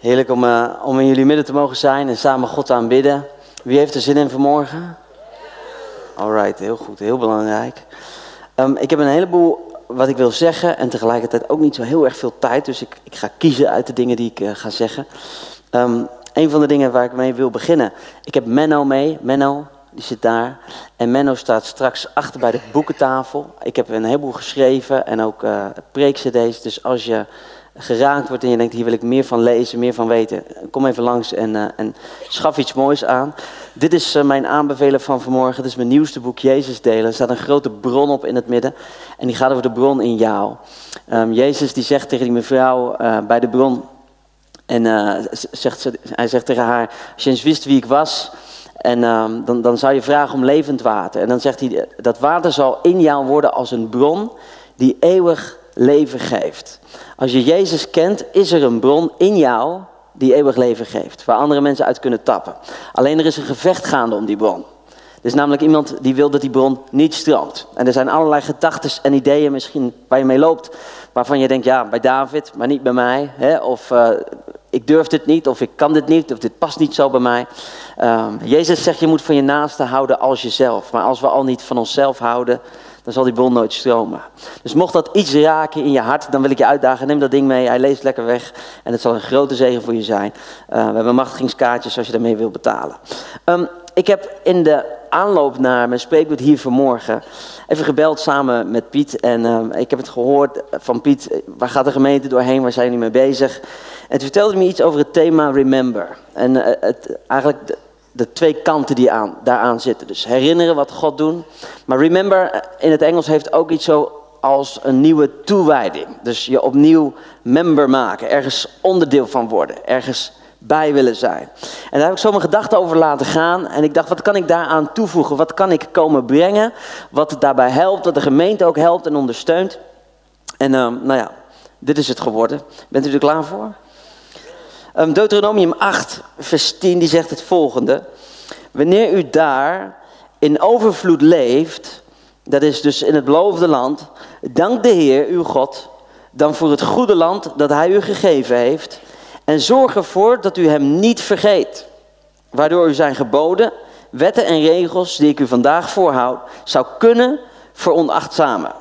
Heerlijk om in jullie midden te mogen zijn en samen God te aanbidden. Wie heeft er zin in vanmorgen? Alright, heel goed, heel belangrijk. Ik heb een heleboel wat ik wil zeggen en tegelijkertijd ook niet zo heel erg veel tijd. Dus ik ga kiezen uit de dingen die ik ga zeggen. Een van de dingen waar ik mee wil beginnen. Ik heb Menno mee. Menno, die zit daar. En Menno staat straks achter bij de boekentafel. Ik heb een heleboel geschreven en ook preek-cd's. Dus als je geraakt wordt en je denkt, hier wil ik meer van lezen, meer van weten, kom even langs en schaf iets moois aan. Dit is mijn aanbevelen van vanmorgen. Dit is mijn nieuwste boek, Jezus delen. Er staat een grote bron op in het midden en die gaat over de bron in jou. Jezus die zegt tegen die mevrouw bij de bron en hij zegt tegen haar, als je eens wist wie ik was, en dan zou je vragen om levend water. En dan zegt hij, dat water zal in jou worden als een bron die eeuwig leven geeft. Als je Jezus kent, is er een bron in jou die eeuwig leven geeft. Waar andere mensen uit kunnen tappen. Alleen er is een gevecht gaande om die bron. Er is namelijk iemand die wil dat die bron niet stroomt. En er zijn allerlei gedachten en ideeën misschien waar je mee loopt. Waarvan je denkt, ja, bij David, maar niet bij mij. Hè? Of ik durf dit niet, of ik kan dit niet, of dit past niet zo bij mij. Jezus zegt, je moet van je naaste houden als jezelf. Maar als we al niet van onszelf houden, dan zal die bron nooit stromen. Dus mocht dat iets raken in je hart, dan wil ik je uitdagen. Neem dat ding mee, hij leest lekker weg. En het zal een grote zegen voor je zijn. We hebben machtigingskaartjes als je daarmee wilt betalen. Ik heb in de aanloop naar mijn spreekwoord hier vanmorgen even gebeld samen met Piet. En ik heb het gehoord van Piet, waar gaat de gemeente doorheen, waar zijn jullie mee bezig? En toen vertelde hij me iets over het thema Remember. En eigenlijk de twee kanten die daaraan zitten. Dus herinneren wat God doet. Maar remember in het Engels heeft ook iets zo als een nieuwe toewijding. Dus je opnieuw member maken. Ergens onderdeel van worden. Ergens bij willen zijn. En daar heb ik zo mijn gedachten over laten gaan. En ik dacht, wat kan ik daaraan toevoegen? Wat kan ik komen brengen? Wat daarbij helpt. Wat de gemeente ook helpt en ondersteunt. En dit is het geworden. Bent u er klaar voor? Deuteronomium 8, vers 10, die zegt het volgende. Wanneer u daar in overvloed leeft, dat is dus in het beloofde land, dank de Heer, uw God, dan voor het goede land dat hij u gegeven heeft. En zorg ervoor dat u hem niet vergeet. Waardoor u zijn geboden, wetten en regels die ik u vandaag voorhoud, zou kunnen veronachtzamen.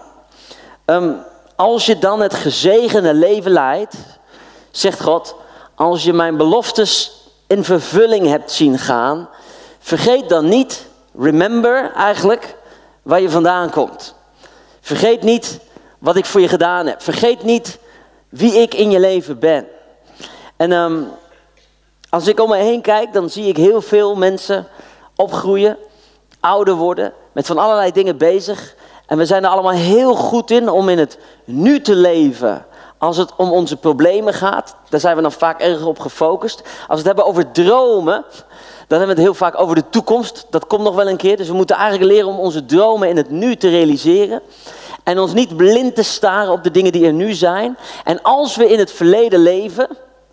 Als je dan het gezegende leven leidt, zegt God, als je mijn beloftes in vervulling hebt zien gaan, vergeet dan niet, remember eigenlijk, waar je vandaan komt. Vergeet niet wat ik voor je gedaan heb. Vergeet niet wie ik in je leven ben. En als ik om me heen kijk, dan zie ik heel veel mensen opgroeien, ouder worden, met van allerlei dingen bezig. En we zijn er allemaal heel goed in om in het nu te leven. Als het om onze problemen gaat, daar zijn we dan vaak erg op gefocust. Als we het hebben over dromen, dan hebben we het heel vaak over de toekomst. Dat komt nog wel een keer. Dus we moeten eigenlijk leren om onze dromen in het nu te realiseren. En ons niet blind te staren op de dingen die er nu zijn. En als we in het verleden leven,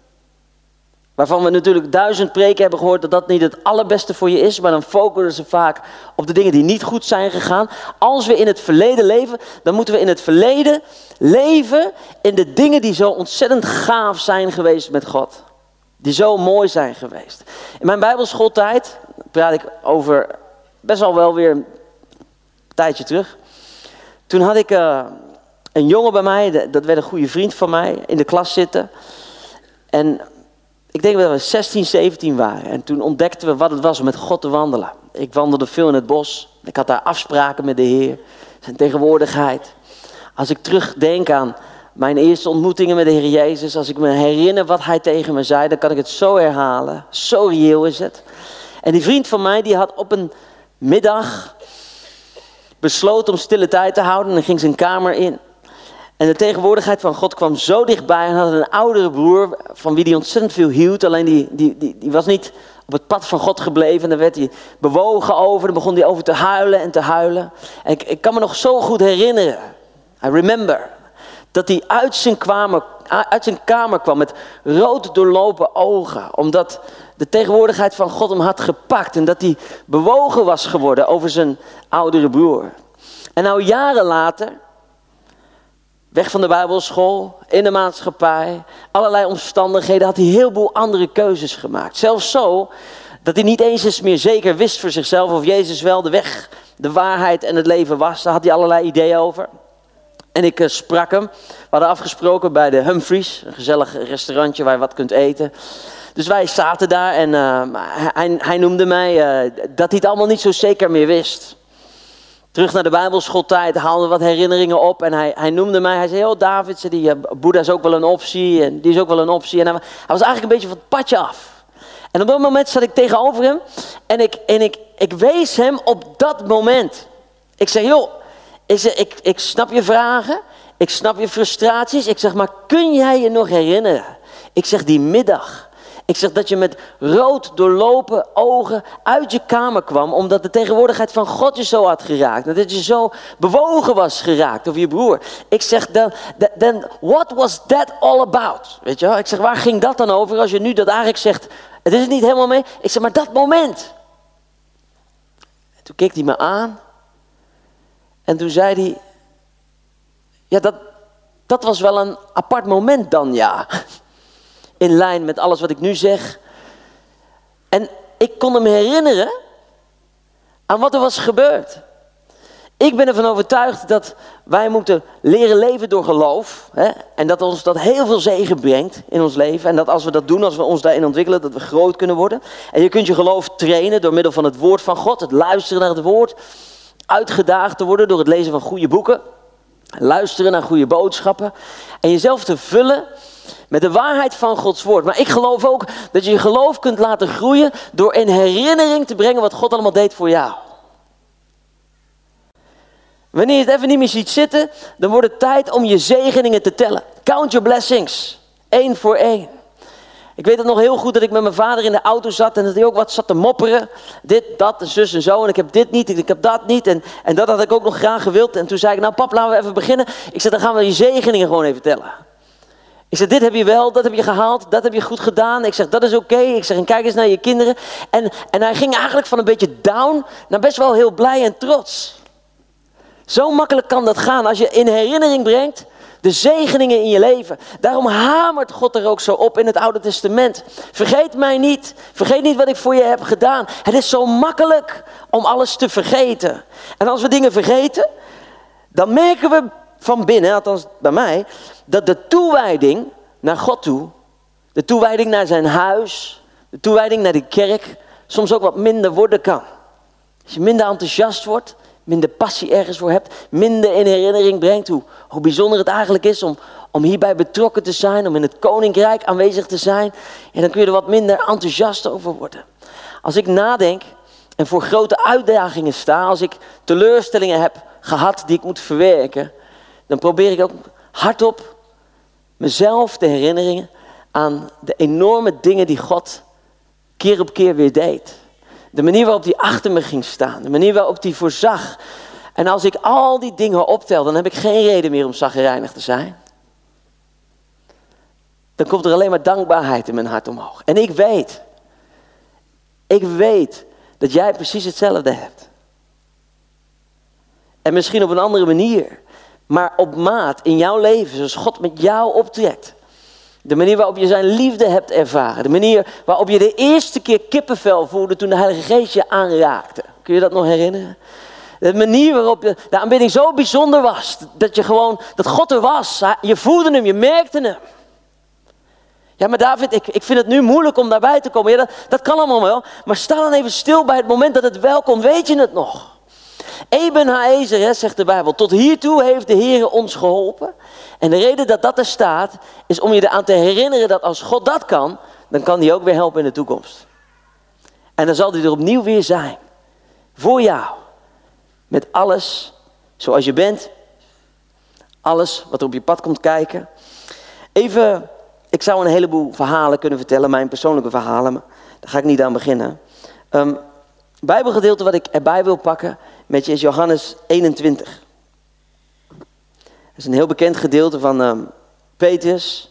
waarvan we natuurlijk 1000 preken hebben gehoord dat dat niet het allerbeste voor je is. Maar dan focussen ze vaak op de dingen die niet goed zijn gegaan. Als we in het verleden leven, dan moeten we in het verleden leven in de dingen die zo ontzettend gaaf zijn geweest met God. Die zo mooi zijn geweest. In mijn bijbelschooltijd, praat ik over best wel weer een tijdje terug. Toen had ik een jongen bij mij, dat werd een goede vriend van mij, in de klas zitten. En ik denk dat we 16, 17 waren. En toen ontdekten we wat het was om met God te wandelen. Ik wandelde veel in het bos. Ik had daar afspraken met de Heer. Zijn tegenwoordigheid. Als ik terugdenk aan mijn eerste ontmoetingen met de Heer Jezus. Als ik me herinner wat hij tegen me zei. Dan kan ik het zo herhalen. Zo reëel is het. En die vriend van mij die had op een middag besloten om stille tijd te houden. En dan ging zijn kamer in. En de tegenwoordigheid van God kwam zo dichtbij. En had een oudere broer van wie hij ontzettend veel hield. Alleen die was niet op het pad van God gebleven. En daar werd hij bewogen over. Dan begon hij over te huilen en te huilen. En ik kan me nog zo goed herinneren. I remember. Dat hij uit zijn kamer kwam met rood doorlopen ogen. Omdat de tegenwoordigheid van God hem had gepakt. En dat hij bewogen was geworden over zijn oudere broer. En nou jaren later weg van de bijbelschool, in de maatschappij, allerlei omstandigheden, had hij een heleboel andere keuzes gemaakt. Zelfs zo dat hij niet eens meer zeker wist voor zichzelf of Jezus wel de weg, de waarheid en het leven was. Daar had hij allerlei ideeën over. En ik sprak hem. We hadden afgesproken bij de Humphreys, een gezellig restaurantje waar je wat kunt eten. Dus wij zaten daar en hij noemde mij dat hij het allemaal niet zo zeker meer wist. Terug naar de bijbelschooltijd, haalde wat herinneringen op en hij noemde mij. Hij zei, oh David, Boeddha is ook wel een optie en die is ook wel een optie. En hij was eigenlijk een beetje van het padje af. En op dat moment zat ik tegenover hem en ik wees hem op dat moment. Ik zeg, joh, ik snap je vragen, ik snap je frustraties. Ik zeg, maar kun jij je nog herinneren? Ik zeg, die middag. Ik zeg dat je met rood doorlopen ogen uit je kamer kwam, omdat de tegenwoordigheid van God je zo had geraakt. Dat je zo bewogen was geraakt over je broer. Ik zeg, then what was that all about? Weet je wel? Ik zeg, waar ging dat dan over als je nu dat eigenlijk zegt, het is het niet helemaal mee. Ik zeg, maar dat moment. En toen keek hij me aan. En toen zei hij, ja dat was wel een apart moment dan, ja. In lijn met alles wat ik nu zeg. En ik kon hem herinneren aan wat er was gebeurd. Ik ben ervan overtuigd dat wij moeten leren leven door geloof. Hè? En dat ons dat heel veel zegen brengt in ons leven. En dat als we dat doen, als we ons daarin ontwikkelen, dat we groot kunnen worden. En je kunt je geloof trainen door middel van het woord van God. Het luisteren naar het woord. Uitgedaagd te worden door het lezen van goede boeken. Luisteren naar goede boodschappen. En jezelf te vullen met de waarheid van Gods woord. Maar ik geloof ook dat je je geloof kunt laten groeien door in herinnering te brengen wat God allemaal deed voor jou. Wanneer je het even niet meer ziet zitten, dan wordt het tijd om je zegeningen te tellen. Count your blessings. 1 voor 1. Ik weet het nog heel goed dat ik met mijn vader in de auto zat en dat hij ook wat zat te mopperen. Dit, dat, en zus en zo. En ik heb dit niet, en ik heb dat niet. En dat had ik ook nog graag gewild. En toen zei ik, nou pap, laten we even beginnen. Ik zei, dan gaan we je zegeningen gewoon even tellen. Ik zeg, dit heb je wel, dat heb je gehaald, dat heb je goed gedaan. Ik zeg, dat is oké. Ik zeg, en kijk eens naar je kinderen. En hij ging eigenlijk van een beetje down naar best wel heel blij en trots. Zo makkelijk kan dat gaan als je in herinnering brengt de zegeningen in je leven. Daarom hamert God er ook zo op in het Oude Testament. Vergeet mij niet. Vergeet niet wat ik voor je heb gedaan. Het is zo makkelijk om alles te vergeten. En als we dingen vergeten, dan merken we van binnen, althans bij mij, dat de toewijding naar God toe, de toewijding naar zijn huis, de toewijding naar de kerk, soms ook wat minder worden kan. Als je minder enthousiast wordt, minder passie ergens voor hebt, minder in herinnering brengt hoe bijzonder het eigenlijk is om hierbij betrokken te zijn, om in het koninkrijk aanwezig te zijn, en dan kun je er wat minder enthousiast over worden. Als ik nadenk en voor grote uitdagingen sta, als ik teleurstellingen heb gehad die ik moet verwerken, dan probeer ik ook hardop mezelf te herinneren aan de enorme dingen die God keer op keer weer deed. De manier waarop hij achter me ging staan. De manier waarop hij voorzag. En als ik al die dingen optel, dan heb ik geen reden meer om chagrijnig te zijn. Dan komt er alleen maar dankbaarheid in mijn hart omhoog. En ik weet dat jij precies hetzelfde hebt. En misschien op een andere manier. Maar op maat in jouw leven, zoals God met jou optrekt. De manier waarop je zijn liefde hebt ervaren. De manier waarop je de eerste keer kippenvel voelde toen de Heilige Geest je aanraakte. Kun je dat nog herinneren? De manier waarop de aanbidding zo bijzonder was. Dat God er was. Je voelde hem, je merkte hem. Ja, maar David, ik vind het nu moeilijk om daarbij te komen. Ja, dat kan allemaal wel. Maar sta dan even stil bij het moment dat het wel komt. Weet je het nog? Ebenhaezer, zegt de Bijbel, tot hiertoe heeft de Heer ons geholpen. En de reden dat dat er staat, is om je eraan te herinneren dat als God dat kan, dan kan hij ook weer helpen in de toekomst. En dan zal hij er opnieuw weer zijn. Voor jou. Met alles zoals je bent. Alles wat er op je pad komt kijken. Even, ik zou een heleboel verhalen kunnen vertellen, mijn persoonlijke verhalen, maar daar ga ik niet aan beginnen. Bijbelgedeelte wat ik erbij wil pakken met je is Johannes 21. Dat is een heel bekend gedeelte van Petrus.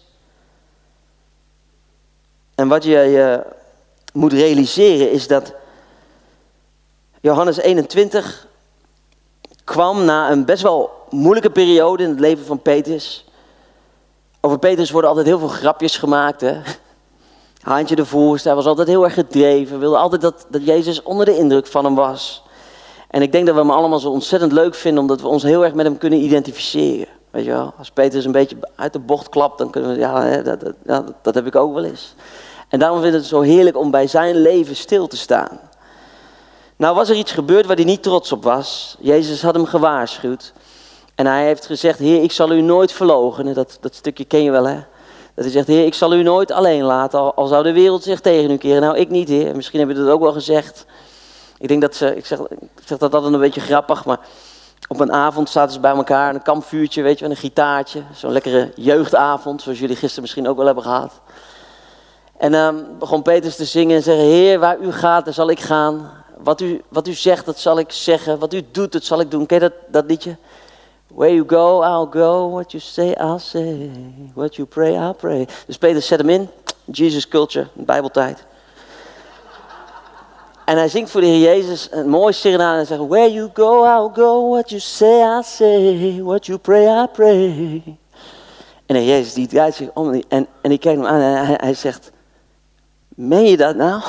En wat je moet realiseren is dat Johannes 21 kwam na een best wel moeilijke periode in het leven van Petrus. Over Petrus worden altijd heel veel grapjes gemaakt. Hè? Haantje de voorste, hij was altijd heel erg gedreven. Wilde altijd dat Jezus onder de indruk van hem was. En ik denk dat we hem allemaal zo ontzettend leuk vinden, omdat we ons heel erg met hem kunnen identificeren. Weet je wel, als Petrus een beetje uit de bocht klapt, dan kunnen we, dat heb ik ook wel eens. En daarom vind ik het zo heerlijk om bij zijn leven stil te staan. Nou was er iets gebeurd waar hij niet trots op was. Jezus had hem gewaarschuwd. En hij heeft gezegd, Heer, ik zal u nooit verloochenen. Dat stukje ken je wel, hè? Dat hij zegt, Heer, ik zal u nooit alleen laten, al zou de wereld zich tegen u keren. Nou, ik niet, Heer. Misschien heb je dat ook wel gezegd. Ik denk dat ik zeg dat altijd een beetje grappig, maar op een avond zaten ze bij elkaar, een kampvuurtje, weet je, met een gitaartje. Zo'n lekkere jeugdavond, zoals jullie gisteren misschien ook wel hebben gehad. En begon Petrus te zingen en zeggen, Heer, waar u gaat, daar zal ik gaan. Wat u zegt, dat zal ik zeggen. Wat u doet, dat zal ik doen. Ken je dat liedje? Where you go, I'll go. What you say, I'll say. What you pray, I'll pray. Dus Petrus zet hem in. Jesus culture, Bijbeltijd. En hij zingt voor de Heer Jezus een mooi serenade en zegt, where you go, I'll go. What you say, I'll say. What you pray, I'll pray. En de Heer Jezus die draait zich om en die kijkt hem aan en hij zegt, meen je dat nou?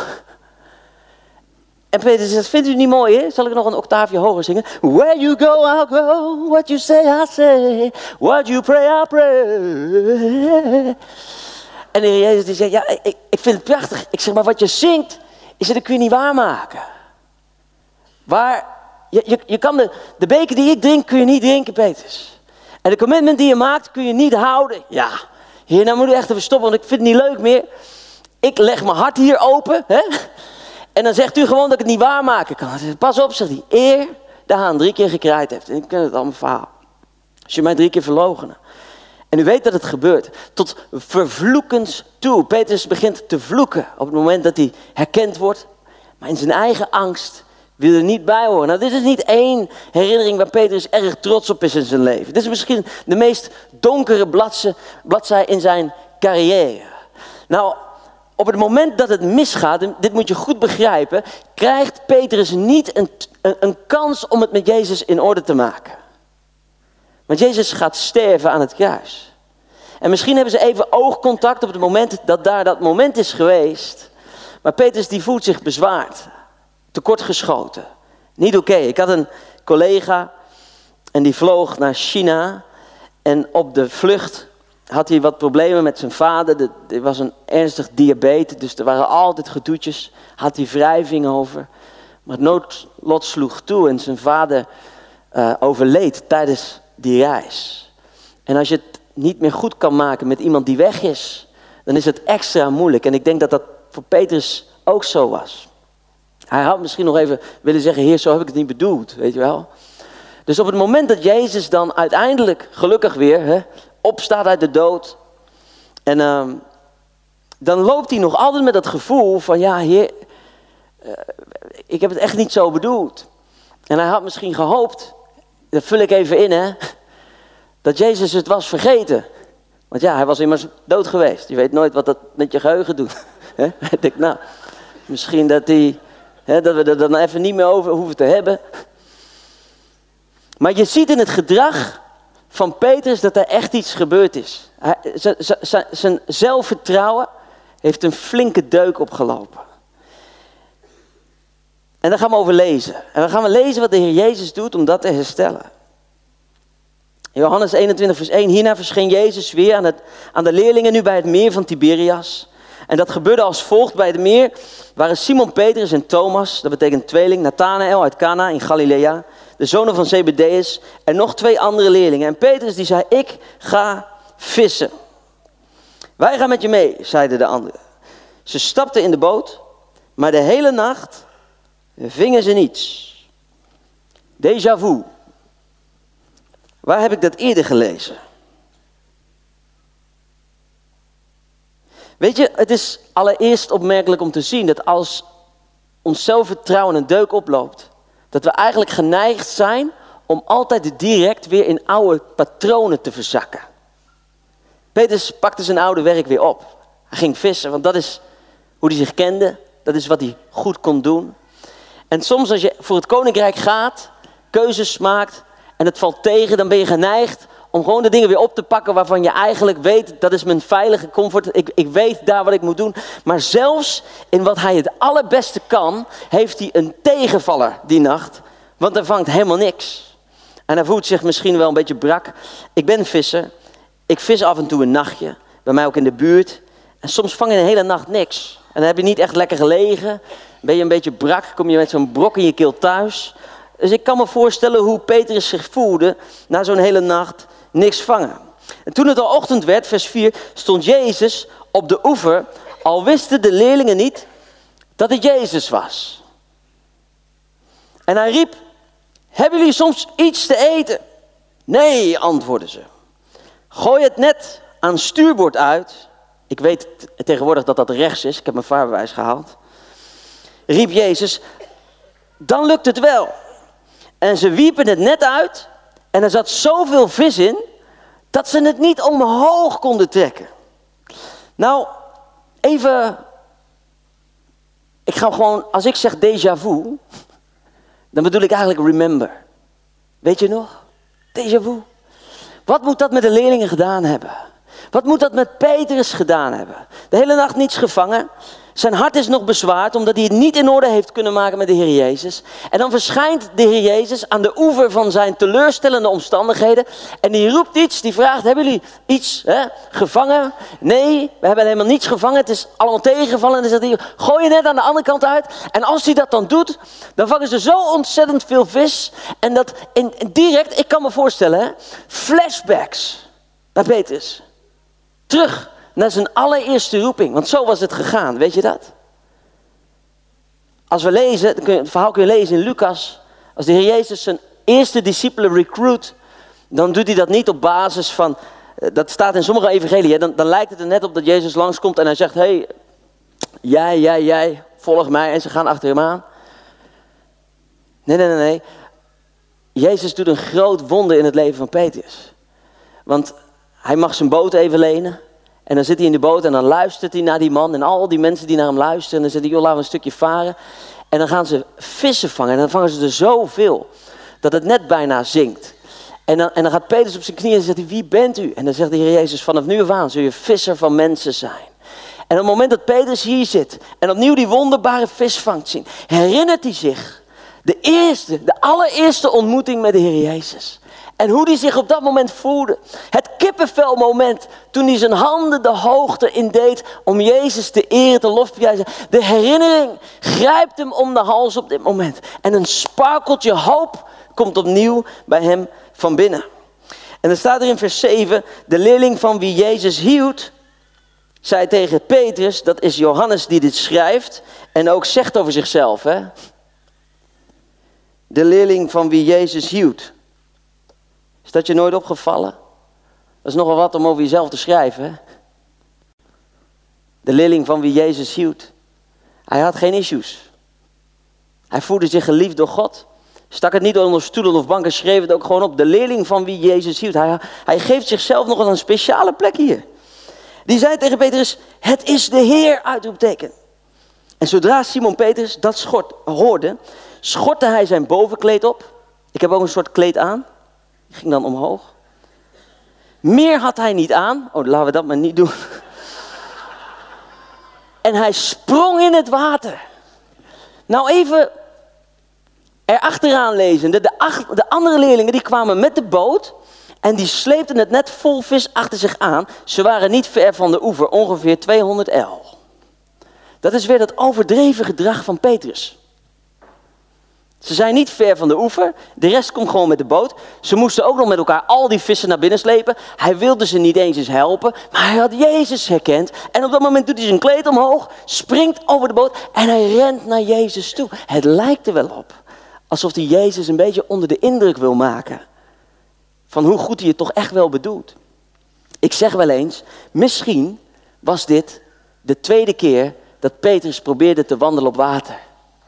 En Petrus zegt, vindt u het niet mooi, hè? Zal ik nog een octaafje hoger zingen? Where you go, I'll go. What you say, I'll say. What you pray, I'll pray. En de Heer Jezus die zegt, ja, ik vind het prachtig. Ik zeg, maar wat je zingt, dat kun je niet waarmaken. Je kan de beker die ik drink, kun je niet drinken, Petrus. En de commitment die je maakt, kun je niet houden. Ja, Heer, nou moet u echt even stoppen, want ik vind het niet leuk meer. Ik leg mijn hart hier open, hè? En dan zegt u gewoon dat ik het niet waarmaken kan. Pas op, zegt hij, eer de haan 3 keer gekraaid heeft. En ik ken het allemaal verhaal. Als je mij 3 keer verloochenen. En u weet dat het gebeurt. Tot vervloekens toe. Petrus begint te vloeken op het moment dat hij herkend wordt. Maar in zijn eigen angst wil er niet bij horen. Nou, dit is niet één herinnering waar Petrus erg trots op is in zijn leven. Dit is misschien de meest donkere bladzij in zijn carrière. Nou, op het moment dat het misgaat, en dit moet je goed begrijpen, krijgt Petrus niet een kans om het met Jezus in orde te maken. Want Jezus gaat sterven aan het kruis. En misschien hebben ze even oogcontact op het moment dat daar dat moment is geweest. Maar Petrus die voelt zich bezwaard, tekortgeschoten. Niet oké. Ik had een collega en die vloog naar China en op de vlucht had hij wat problemen met zijn vader. Er was een ernstig diabetes, dus er waren altijd gedoetjes. Had hij wrijving over. Maar het noodlot sloeg toe en zijn vader overleed tijdens die reis. En als je het niet meer goed kan maken met iemand die weg is, dan is het extra moeilijk. En ik denk dat dat voor Petrus ook zo was. Hij had misschien nog even willen zeggen, Heer, zo heb ik het niet bedoeld, weet je wel. Dus op het moment dat Jezus dan uiteindelijk, gelukkig weer, opstaat uit de dood. En dan loopt hij nog altijd met dat gevoel van, ja, Heer, ik heb het echt niet zo bedoeld. En hij had misschien gehoopt, dat vul ik even in, hè, dat Jezus het was vergeten. Want ja, hij was immers dood geweest. Je weet nooit wat dat met je geheugen doet. Ik denk, nou, misschien dat we er dan even niet meer over hoeven te hebben. Maar je ziet in het gedrag van Petrus dat er echt iets gebeurd is. Zijn zelfvertrouwen heeft een flinke deuk opgelopen. En daar gaan we over lezen. En dan gaan we lezen wat de Heer Jezus doet om dat te herstellen. In Johannes 21 vers 1. Hierna verscheen Jezus weer aan de leerlingen nu bij het meer van Tiberias. En dat gebeurde als volgt. Bij het meer waren Simon Petrus en Thomas, dat betekent tweeling, Nathanael uit Cana in Galilea, de zonen van Zebedeus en nog 2 andere leerlingen. En Petrus die zei, ik ga vissen. Wij gaan met je mee, zeiden de anderen. Ze stapten in de boot, maar de hele nacht vingen ze niets. Déjà vu. Waar heb ik dat eerder gelezen? Weet je, het is allereerst opmerkelijk om te zien dat als ons zelfvertrouwen een deuk oploopt, dat we eigenlijk geneigd zijn om altijd direct weer in oude patronen te verzakken. Petrus pakte zijn oude werk weer op. Hij ging vissen, want dat is hoe hij zich kende. Dat is wat hij goed kon doen. En soms als je voor het koninkrijk gaat, keuzes maakt en het valt tegen, dan ben je geneigd om gewoon de dingen weer op te pakken waarvan je eigenlijk weet, dat is mijn veilige comfort. Ik weet daar wat ik moet doen. Maar zelfs in wat hij het allerbeste kan, heeft hij een tegenvaller die nacht. Want er vangt helemaal niks. En hij voelt zich misschien wel een beetje brak. Ik ben visser. Ik vis af en toe een nachtje. Bij mij ook in de buurt. En soms vang je een hele nacht niks. En dan heb je niet echt lekker gelegen. Ben je een beetje brak. Kom je met zo'n brok in je keel thuis. Dus ik kan me voorstellen hoe Petrus zich voelde na zo'n hele nacht niks vangen. En toen het al ochtend werd, vers 4, stond Jezus op de oever. Al wisten de leerlingen niet dat het Jezus was. En hij riep, hebben jullie soms iets te eten? Nee, antwoordden ze. Gooi het net aan stuurboord uit. Ik weet tegenwoordig dat dat rechts is. Ik heb mijn vaarbewijs gehaald. Riep Jezus, dan lukt het wel. En ze wierpen het net uit. En er zat zoveel vis in, dat ze het niet omhoog konden trekken. Nou, even, ik ga gewoon, als ik zeg déjà vu, dan bedoel ik eigenlijk remember. Weet je nog? Déjà vu. Wat moet dat met de leerlingen gedaan hebben? Wat moet dat met Petrus gedaan hebben? De hele nacht niets gevangen. Zijn hart is nog bezwaard omdat hij het niet in orde heeft kunnen maken met de Heer Jezus. En dan verschijnt de Heer Jezus aan de oever van zijn teleurstellende omstandigheden. En die roept iets, die vraagt, hebben jullie iets gevangen? Nee, we hebben helemaal niets gevangen. Het is allemaal tegengevallen. En dan zegt hij, gooi je net aan de andere kant uit. En als hij dat dan doet, dan vangen ze zo ontzettend veel vis. En dat direct, ik kan me voorstellen, flashbacks naar Petrus. Terug naar zijn allereerste roeping. Want zo was het gegaan, weet je dat? Als we lezen, het verhaal kun je lezen in Lucas. Als de Heer Jezus zijn eerste discipelen recruit, dan doet hij dat niet op basis van, dat staat in sommige evangeliën, dan lijkt het er net op dat Jezus langskomt en hij zegt, hey, jij, volg mij. En ze gaan achter hem aan. Nee. Jezus doet een groot wonder in het leven van Petrus. Want hij mag zijn boot even lenen. En dan zit hij in de boot en dan luistert hij naar die man en al die mensen die naar hem luisteren. En dan zegt hij, joh, laten we een stukje varen. En dan gaan ze vissen vangen en dan vangen ze er zoveel dat het net bijna zinkt. En dan gaat Petrus op zijn knieën en zegt hij, wie bent u? En dan zegt de Heer Jezus, vanaf nu af aan zul je visser van mensen zijn. En op het moment dat Petrus hier zit en opnieuw die wonderbare visvangst zien, herinnert hij zich de allereerste ontmoeting met de Heer Jezus. En hoe hij zich op dat moment voelde. Het kippenvelmoment toen hij zijn handen de hoogte in deed om Jezus te eren, te lofprijzen. De herinnering grijpt hem om de hals op dit moment. En een sparkeltje hoop komt opnieuw bij hem van binnen. En dan staat er in vers 7, de leerling van wie Jezus hield, zei tegen Petrus, dat is Johannes die dit schrijft en ook zegt over zichzelf. Hè? De leerling van wie Jezus hield. Is dat je nooit opgevallen? Dat is nogal wat om over jezelf te schrijven. Hè? De leerling van wie Jezus hield. Hij had geen issues. Hij voelde zich geliefd door God. Stak het niet onder stoelen of banken, schreef het ook gewoon op. De leerling van wie Jezus hield. Hij geeft zichzelf nog een speciale plek hier. Die zei tegen Petrus, het is de Heer, uitroepteken. En zodra Simon Petrus dat hoorde, schortte hij zijn bovenkleed op. Ik heb ook een soort kleed aan. Ging dan omhoog. Meer had hij niet aan. Oh, laten we dat maar niet doen. En hij sprong in het water. Nou even erachteraan lezende. De andere leerlingen die kwamen met de boot. En die sleepten het net vol vis achter zich aan. Ze waren niet ver van de oever. Ongeveer 200 el. Dat is weer dat overdreven gedrag van Petrus. Ze zijn niet ver van de oever. De rest komt gewoon met de boot. Ze moesten ook nog met elkaar al die vissen naar binnen slepen. Hij wilde ze niet eens helpen. Maar hij had Jezus herkend. En op dat moment doet hij zijn kleed omhoog. Springt over de boot. En hij rent naar Jezus toe. Het lijkt er wel op. Alsof hij Jezus een beetje onder de indruk wil maken. Van hoe goed hij het toch echt wel bedoelt. Ik zeg wel eens. Misschien was dit de tweede keer dat Petrus probeerde te wandelen op water.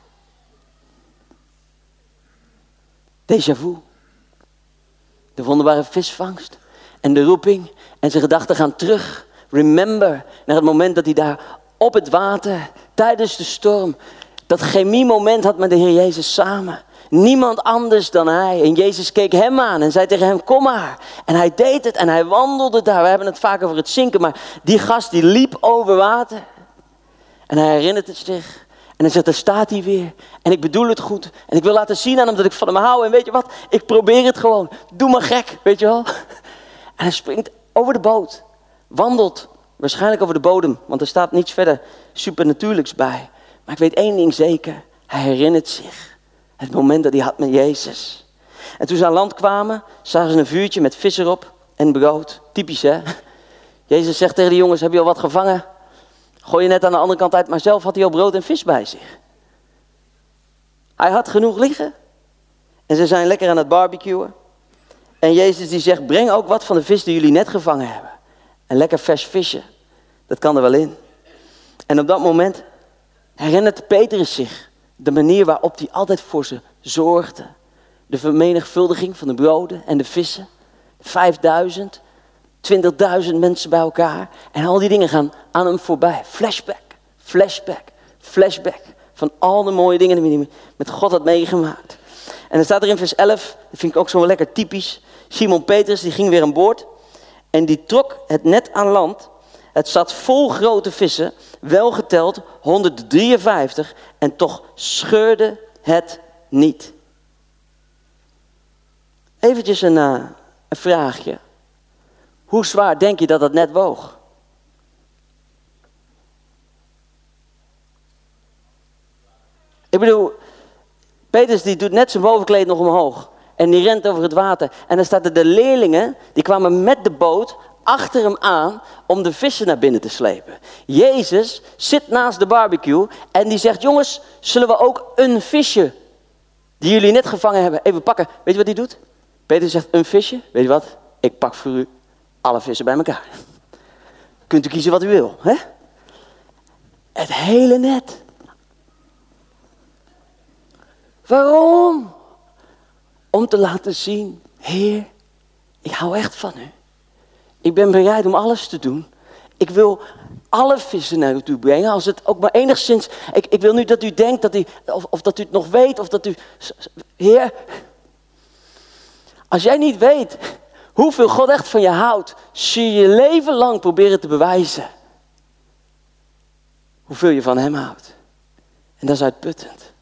Déjà vu. De wonderbare visvangst. En de roeping. En zijn gedachten gaan terug. Remember. Naar het moment dat hij daar op het water. Tijdens de storm. Dat chemiemoment had met de Heer Jezus samen. Niemand anders dan hij. En Jezus keek hem aan en zei tegen hem, kom maar. En hij deed het en hij wandelde daar. We hebben het vaak over het zinken, maar die gast die liep over water. En hij herinnert het zich. En hij zegt, daar staat hij weer. En ik bedoel het goed. En ik wil laten zien aan hem dat ik van hem hou. En weet je wat? Ik probeer het gewoon. Doe maar gek, weet je wel. En hij springt over de boot. Wandelt waarschijnlijk over de bodem. Want er staat niets verder supernatuurlijks bij. Maar ik weet één ding zeker. Hij herinnert zich. Het moment dat hij had met Jezus. En toen ze aan land kwamen, zagen ze een vuurtje met vis erop en brood. Typisch hè. Jezus zegt tegen de jongens, heb je al wat gevangen? Gooi je net aan de andere kant uit, maar zelf had hij al brood en vis bij zich. Hij had genoeg liggen. En ze zijn lekker aan het barbecuen. En Jezus die zegt, breng ook wat van de vis die jullie net gevangen hebben. En lekker vers visje. Dat kan er wel in. En op dat moment herinnert Petrus zich de manier waarop hij altijd voor ze zorgde. De vermenigvuldiging van de broden en de vissen. 5000, 20.000 mensen bij elkaar. En al die dingen gaan aan hem voorbij. Flashback, flashback, flashback. Van al de mooie dingen die hij met God had meegemaakt. En dan staat er in vers 11, dat vind ik ook zo lekker typisch. Simon Petrus die ging weer aan boord. En die trok het net aan land. Het zat vol grote vissen, wel geteld 153. En toch scheurde het niet. Eventjes een vraagje. Hoe zwaar denk je dat het net woog? Ik bedoel, Petrus die doet net zijn bovenkleed nog omhoog. En die rent over het water. En dan staat er de leerlingen, die kwamen met de boot achter hem aan om de vissen naar binnen te slepen. Jezus zit naast de barbecue en die zegt, jongens, zullen we ook een visje die jullie net gevangen hebben even pakken? Weet je wat hij doet? Petrus zegt, een visje? Weet je wat? Ik pak voor u alle vissen bij elkaar. Kunt u kiezen wat u wil, hè? Het hele net. Waarom? Om te laten zien, Heer, ik hou echt van u. Ik ben bereid om alles te doen. Ik wil alle vissen naar u toe brengen. Als het ook maar enigszins... Ik wil nu dat u denkt dat u... Of dat u het nog weet. Of dat u... Heer. Als jij niet weet hoeveel God echt van je houdt. Zul je je leven lang proberen te bewijzen. Hoeveel je van hem houdt. En dat is uitputtend.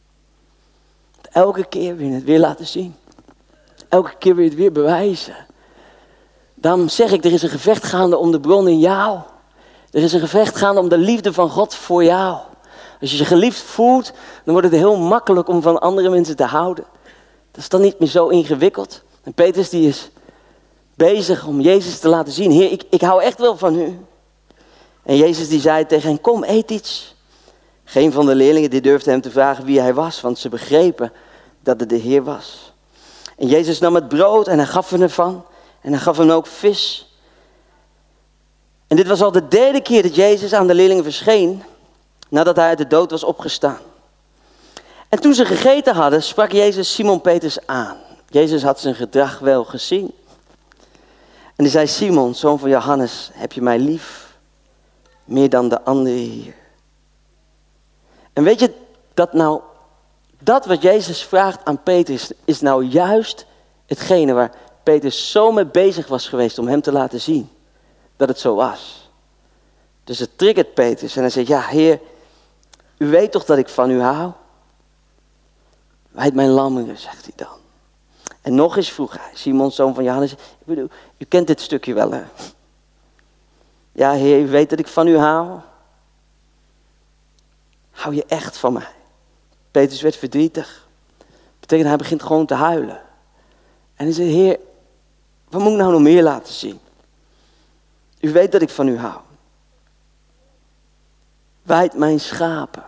Elke keer wil je het weer laten zien. Elke keer wil je het weer bewijzen. Daarom zeg ik, er is een gevecht gaande om de bron in jou. Er is een gevecht gaande om de liefde van God voor jou. Als je je geliefd voelt, dan wordt het heel makkelijk om van andere mensen te houden. Dat is dan niet meer zo ingewikkeld. En Petrus die is bezig om Jezus te laten zien. Heer, ik hou echt wel van u. En Jezus die zei tegen hem, kom eet iets. Geen van de leerlingen die durfde hem te vragen wie hij was, want ze begrepen dat het de Heer was. En Jezus nam het brood en hij gaf hem ervan. En hij gaf hem ook vis. En dit was al de derde keer dat Jezus aan de leerlingen verscheen, nadat hij uit de dood was opgestaan. En toen ze gegeten hadden, sprak Jezus Simon Petrus aan. Jezus had zijn gedrag wel gezien. En hij zei, Simon, zoon van Johannes, heb je mij lief? Meer dan de anderen hier. En weet je, dat wat Jezus vraagt aan Petrus, is nou juist hetgene waar Petrus zo mee bezig was geweest om hem te laten zien dat het zo was. Dus het triggert Petrus en hij zegt, ja Heer, u weet toch dat ik van u hou? Wijd mijn lammeren, zegt hij dan. En nog eens vroeg hij, Simon, zoon van Johannes, u kent dit stukje wel hè? Ja Heer, u weet dat ik van u hou. Hou je echt van mij? Petrus werd verdrietig. Dat betekent hij begint gewoon te huilen. En hij zei, Heer, wat moet ik nou nog meer laten zien? U weet dat ik van u hou. Wijd mijn schapen.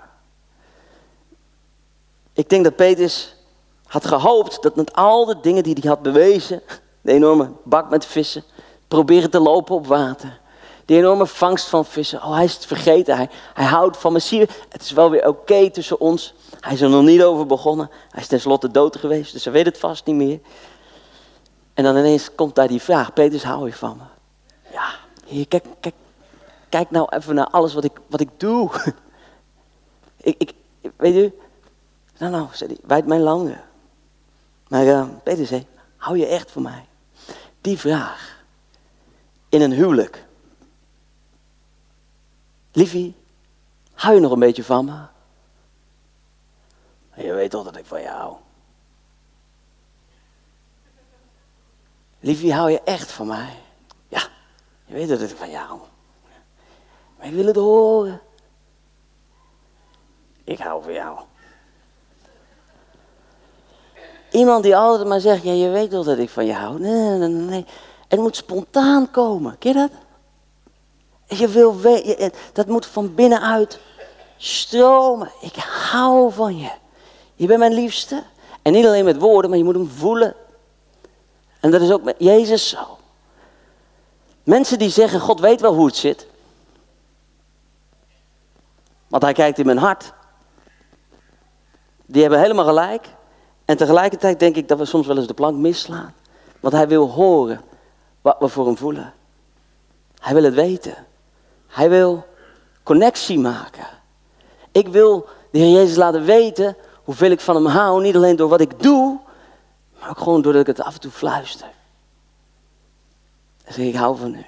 Ik denk dat Petrus had gehoopt dat met al de dingen die hij had bewezen, de enorme bak met vissen, proberen te lopen op water, die enorme vangst van vissen, hij is het vergeten, hij houdt van me. Zie je, het is wel weer oké tussen ons. Hij is er nog niet over begonnen. Hij is tenslotte dood geweest, dus hij weet het vast niet meer. En dan ineens komt daar die vraag, Petrus, hou je van me? Ja, Heer, kijk nou even naar alles wat ik doe. Weet u, nou, zei hij, wijd mijn langen. Maar Petrus zei, hou je echt van mij? Die vraag in een huwelijk. Liefie, hou je nog een beetje van me? Je weet toch dat ik van je hou. Liefie, hou je echt van mij? Ja, je weet dat ik van jou hou. Maar ik wil het horen. Ik hou van jou. Iemand die altijd maar zegt, ja, je weet toch dat ik van je hou. Nee. Het moet spontaan komen. Ken je dat? Je wil dat moet van binnenuit stromen. Ik hou van je. Je bent mijn liefste. En niet alleen met woorden, maar je moet hem voelen. En dat is ook met Jezus zo. Mensen die zeggen, God weet wel hoe het zit. Want hij kijkt in mijn hart. Die hebben helemaal gelijk. En tegelijkertijd denk ik dat we soms wel eens de plank misslaan. Want hij wil horen wat we voor hem voelen. Hij wil het weten. Hij wil connectie maken. Ik wil de Heer Jezus laten weten hoeveel ik van hem hou. Niet alleen door wat ik doe, maar ook gewoon doordat ik het af en toe fluister. En zeg ik hou van u.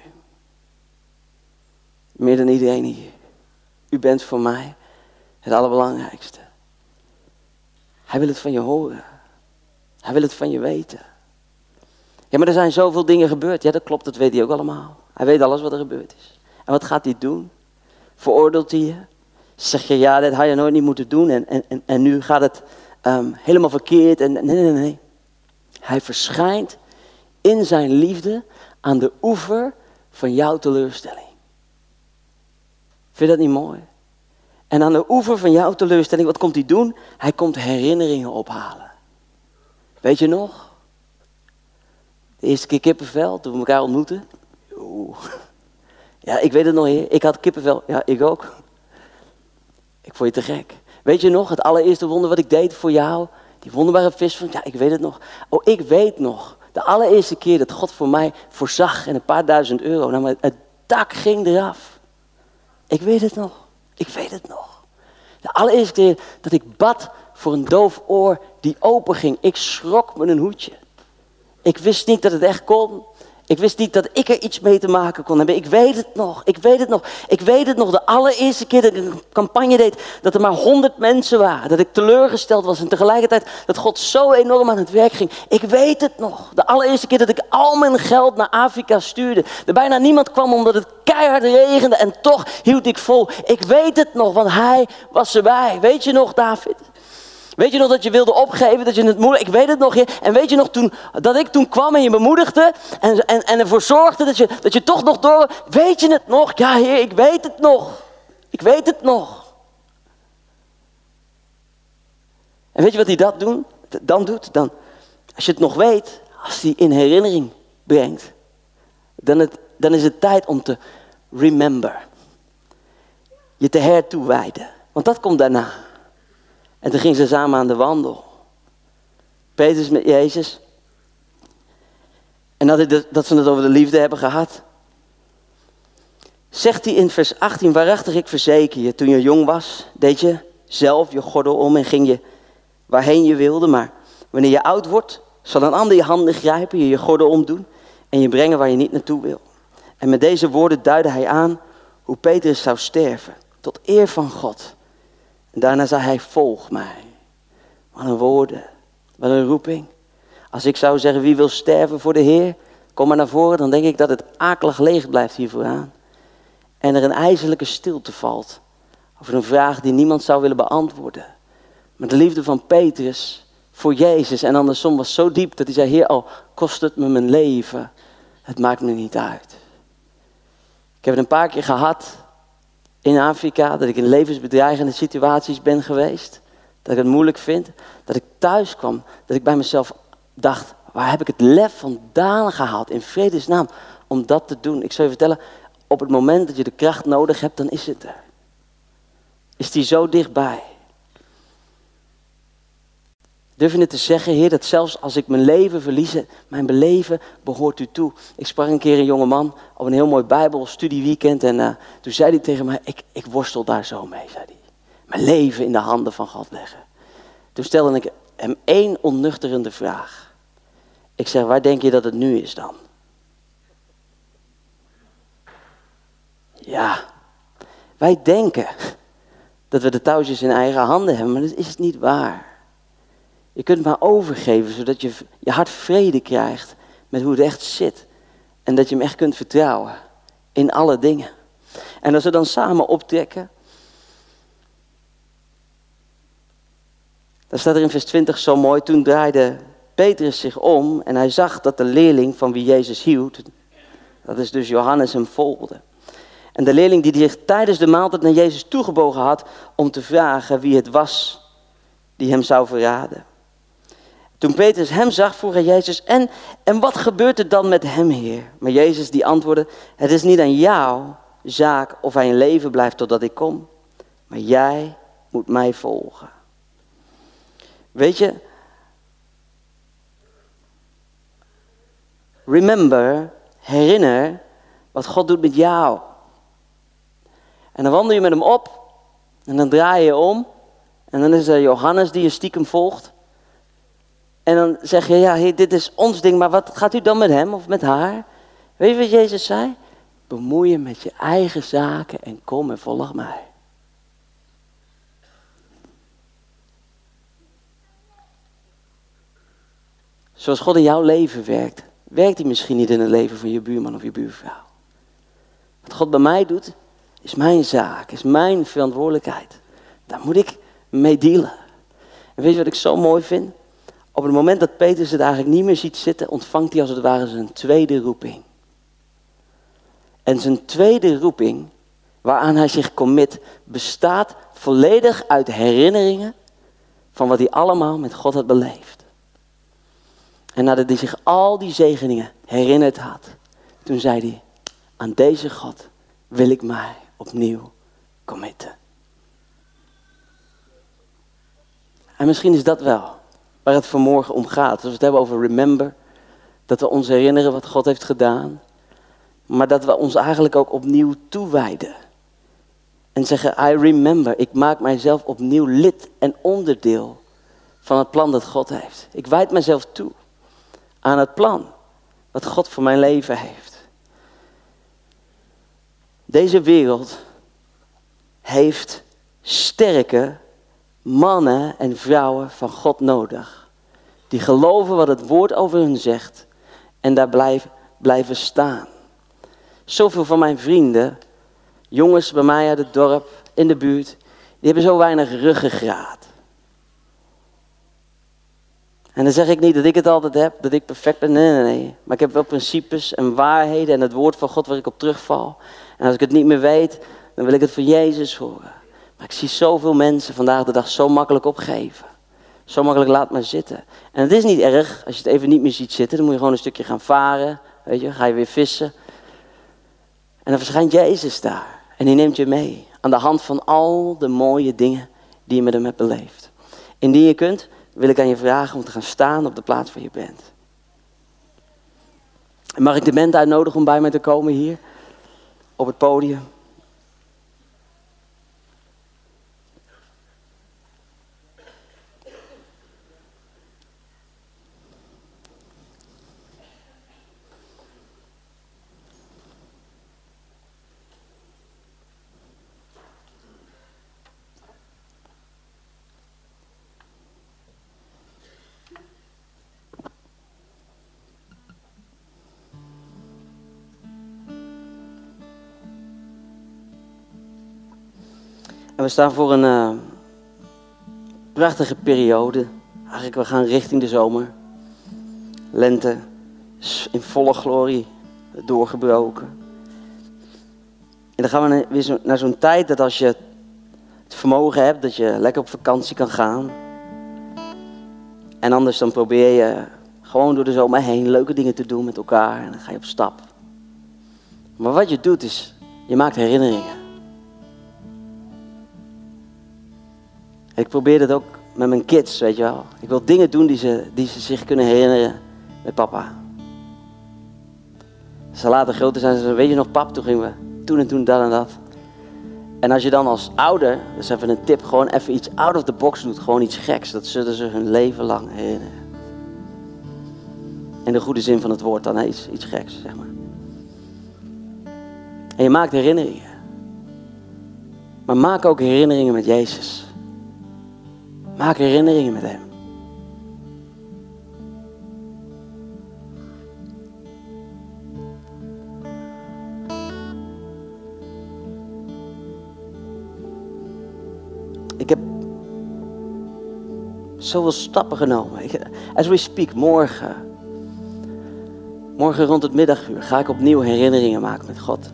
Meer dan iedereen hier. U bent voor mij het allerbelangrijkste. Hij wil het van je horen. Hij wil het van je weten. Ja, maar er zijn zoveel dingen gebeurd. Ja, dat klopt, dat weet hij ook allemaal. Hij weet alles wat er gebeurd is. En wat gaat hij doen? Veroordeelt hij je? Zeg je, ja, dat had je nooit niet moeten doen. En nu gaat het helemaal verkeerd. Nee. Hij verschijnt in zijn liefde aan de oever van jouw teleurstelling. Vind je dat niet mooi? En aan de oever van jouw teleurstelling, wat komt hij doen? Hij komt herinneringen ophalen. Weet je nog? De eerste keer kippenvel, toen we elkaar ontmoetten. Oeh. Ja, ik weet het nog, Heer. Ik had kippenvel. Ja, ik ook. Ik vond je te gek. Weet je nog, het allereerste wonder wat ik deed voor jou? Die wonderbare visvangst. Ja, ik weet het nog. Oh, ik weet nog. De allereerste keer dat God voor mij voorzag en een paar duizend euro. Nou, maar het dak ging eraf. Ik weet het nog. Ik weet het nog. De allereerste keer dat ik bad voor een doof oor die open ging. Ik schrok me een hoedje. Ik wist niet dat het echt kon. Ik wist niet dat ik er iets mee te maken kon hebben. Ik weet het nog. Ik weet het nog. Ik weet het nog. De allereerste keer dat ik een campagne deed, dat er maar 100 mensen waren. Dat ik teleurgesteld was en tegelijkertijd dat God zo enorm aan het werk ging. Ik weet het nog. De allereerste keer dat ik al mijn geld naar Afrika stuurde. Er bijna niemand kwam omdat het keihard regende en toch hield ik vol. Ik weet het nog, want hij was erbij. Weet je nog, David? Weet je nog dat je wilde opgeven, dat je het moeilijk... Ik weet het nog, Heer. En weet je nog dat ik toen kwam en je bemoedigde en ervoor zorgde dat je toch nog door... Weet je het nog? Ja, Heer, ik weet het nog. Ik weet het nog. En weet je wat hij dan doet? Als je het nog weet, als hij in herinnering brengt, dan is het tijd om te remember. Je te hertoewijden. Want dat komt daarna. En toen gingen ze samen aan de wandel. Petrus met Jezus. En dat ze het over de liefde hebben gehad. Zegt hij in vers 18, waarachtig ik verzeker je, toen je jong was, deed je zelf je gordel om en ging je waarheen je wilde. Maar wanneer je oud wordt, zal een ander je handen grijpen, je gordel omdoen en je brengen waar je niet naartoe wil. En met deze woorden duidde hij aan hoe Petrus zou sterven, tot eer van God. En daarna zei hij, volg mij. Wat een woorden, wat een roeping. Als ik zou zeggen, wie wil sterven voor de Heer, kom maar naar voren. Dan denk ik dat het akelig leeg blijft hier vooraan. En er een ijzerlijke stilte valt. Over een vraag die niemand zou willen beantwoorden. Maar de liefde van Petrus voor Jezus en andersom was zo diep dat hij zei, Heer, al kost het me mijn leven, het maakt me niet uit. Ik heb het een paar keer gehad in Afrika, dat ik in levensbedreigende situaties ben geweest. Dat ik het moeilijk vind. Dat ik thuis kwam, dat ik bij mezelf dacht, waar heb ik het lef vandaan gehaald in vredesnaam om dat te doen? Ik zal je vertellen, op het moment dat je de kracht nodig hebt, dan is het er. Is die zo dichtbij. Durf je het te zeggen, Heer, dat zelfs als ik mijn leven verlies, mijn beleven behoort u toe. Ik sprak een keer een jonge man op een heel mooi Bijbelstudieweekend en toen zei hij tegen mij, ik worstel daar zo mee, zei hij. Mijn leven in de handen van God leggen. Toen stelde ik hem 1 onnuchterende vraag. Ik zeg, waar denk je dat het nu is dan? Ja, wij denken dat we de touwtjes in eigen handen hebben, maar dat is niet waar. Je kunt het maar overgeven, zodat je hart vrede krijgt met hoe het echt zit. En dat je hem echt kunt vertrouwen in alle dingen. En als we dan samen optrekken, dan staat er in vers 20 zo mooi, toen draaide Petrus zich om en hij zag dat de leerling van wie Jezus hield, dat is dus Johannes, hem volgde. En de leerling die zich tijdens de maaltijd naar Jezus toegebogen had om te vragen wie het was die hem zou verraden. Toen Petrus hem zag, vroeg hij Jezus, en wat gebeurt er dan met hem, Heer? Maar Jezus die antwoordde, het is niet aan jou zaak of hij in leven blijft totdat ik kom. Maar jij moet mij volgen. Weet je, herinner wat God doet met jou. En dan wandel je met hem op en dan draai je om. En dan is er Johannes die je stiekem volgt. En dan zeg je, ja, Heer, dit is ons ding, maar wat gaat u dan met hem of met haar? Weet je wat Jezus zei? Bemoei je met je eigen zaken en kom en volg mij. Zoals God in jouw leven werkt, werkt hij misschien niet in het leven van je buurman of je buurvrouw. Wat God bij mij doet, is mijn zaak, is mijn verantwoordelijkheid. Daar moet ik mee dealen. En weet je wat ik zo mooi vind? Op het moment dat Petrus het eigenlijk niet meer ziet zitten, ontvangt hij als het ware zijn tweede roeping. En zijn tweede roeping, waaraan hij zich commit, bestaat volledig uit herinneringen van wat hij allemaal met God had beleefd. En nadat hij zich al die zegeningen herinnerd had, toen zei hij, aan deze God wil ik mij opnieuw committen. En misschien is dat wel waar het vanmorgen om gaat. Als we het hebben over remember, dat we ons herinneren wat God heeft gedaan, maar dat we ons eigenlijk ook opnieuw toewijden. En zeggen, I remember, ik maak mijzelf opnieuw lid en onderdeel van het plan dat God heeft. Ik wijd mijzelf toe aan het plan wat God voor mijn leven heeft. Deze wereld heeft sterke mannen en vrouwen van God nodig. Die geloven wat het woord over hun zegt en daar blijven staan. Zoveel van mijn vrienden, jongens bij mij uit het dorp, in de buurt, die hebben zo weinig ruggengraat. En dan zeg ik niet dat ik het altijd heb, dat ik perfect ben. Nee. Maar ik heb wel principes en waarheden en het woord van God waar ik op terugval. En als ik het niet meer weet, dan wil ik het van Jezus horen. Maar ik zie zoveel mensen vandaag de dag zo makkelijk opgeven. Zo makkelijk laat maar zitten. En het is niet erg als je het even niet meer ziet zitten. Dan moet je gewoon een stukje gaan varen. Weet je, ga je weer vissen. En dan verschijnt Jezus daar. En die neemt je mee. Aan de hand van al de mooie dingen die je met hem hebt beleefd. Indien je kunt, wil ik aan je vragen om te gaan staan op de plaats waar je bent. En mag ik de band uitnodigen om bij mij te komen hier? Op het podium. En we staan voor een prachtige periode. Eigenlijk, we gaan richting de zomer. Lente is in volle glorie doorgebroken. En dan gaan we weer naar zo'n tijd dat als je het vermogen hebt, dat je lekker op vakantie kan gaan. En anders dan probeer je gewoon door de zomer heen leuke dingen te doen met elkaar. En dan ga je op stap. Maar wat je doet is, je maakt herinneringen. Ik probeer dat ook met mijn kids, weet je wel. Ik wil dingen doen die ze zich kunnen herinneren met papa. Als ze later groter zijn, ze zeggen, weet je nog pap, toen gingen we toen en toen dat en dat. En als je dan als ouder, dat is even een tip, gewoon even iets out of the box doet. Gewoon iets geks. Dat zullen ze hun leven lang herinneren. In de goede zin van het woord dan iets geks, zeg maar. En je maakt herinneringen. Maar maak ook herinneringen met Jezus. Maak herinneringen met hem. Ik heb zoveel stappen genomen. As we speak, morgen rond het middaguur ga ik opnieuw herinneringen maken met God.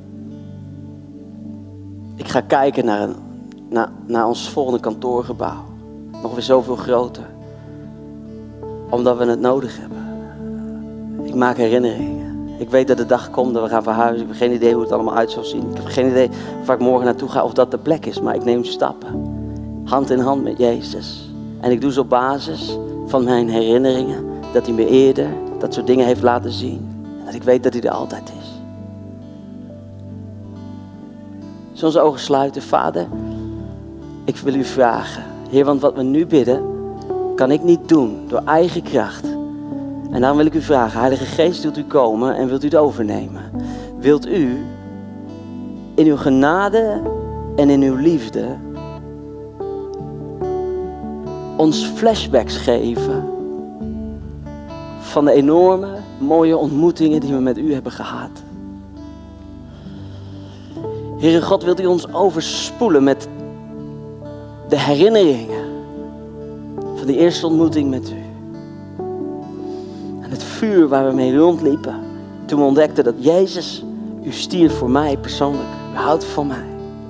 Ik ga kijken naar ons volgende kantoorgebouw. Nog weer zoveel groter. Omdat we het nodig hebben. Ik maak herinneringen. Ik weet dat de dag komt dat we gaan verhuizen. Ik heb geen idee hoe het allemaal uit zal zien. Ik heb geen idee waar ik morgen naartoe ga of dat de plek is. Maar ik neem stappen. Hand in hand met Jezus. En ik doe ze op basis van mijn herinneringen. Dat hij me eerder dat soort dingen heeft laten zien. En dat ik weet dat hij er altijd is. Als we onze ogen sluiten, Vader, ik wil u vragen. Heer, want wat we nu bidden, kan ik niet doen door eigen kracht. En daarom wil ik u vragen, Heilige Geest, wilt u komen en wilt u het overnemen? Wilt u in uw genade en in uw liefde ons flashbacks geven van de enorme, mooie ontmoetingen die we met u hebben gehad? Heere God, wilt u ons overspoelen met de herinneringen van die eerste ontmoeting met u. En het vuur waar we mee rondliepen toen we ontdekten dat Jezus, u stierf voor mij persoonlijk. U houdt van mij.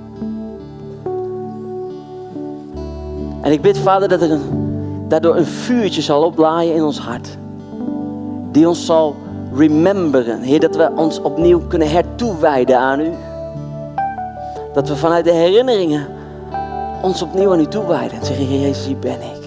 En ik bid, Vader, dat er daardoor een vuurtje zal oplaaien in ons hart. Die ons zal rememberen. Heer, dat we ons opnieuw kunnen hertoewijden aan u. Dat we vanuit de herinneringen ons opnieuw aan u toewijden. En zeggen, Heer Jezus, hier ben ik.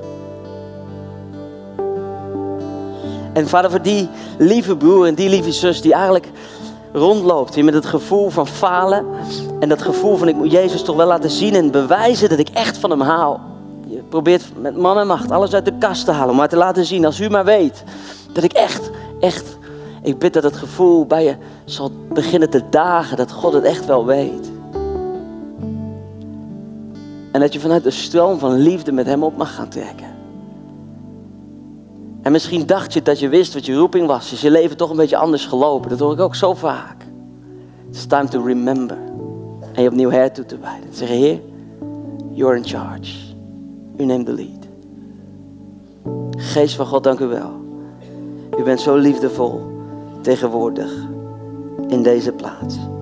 En Vader, voor die lieve broer en die lieve zus die eigenlijk rondloopt. Hier met het gevoel van falen. En dat gevoel van ik moet Jezus toch wel laten zien en bewijzen dat ik echt van hem hou. Je probeert met man en macht alles uit de kast te halen. Maar te laten zien, als u maar weet, dat ik echt... Ik bid dat het gevoel bij je zal beginnen te dagen. Dat God het echt wel weet. En dat je vanuit de stroom van liefde met hem op mag gaan trekken. En misschien dacht je dat je wist wat je roeping was. Is je leven toch een beetje anders gelopen. Dat hoor ik ook zo vaak. It's time to remember. En je opnieuw hertoe te wijden. Zeggen, Heer, you're in charge. U neemt de lead. Geest van God, dank u wel. U bent zo liefdevol tegenwoordig in deze plaats.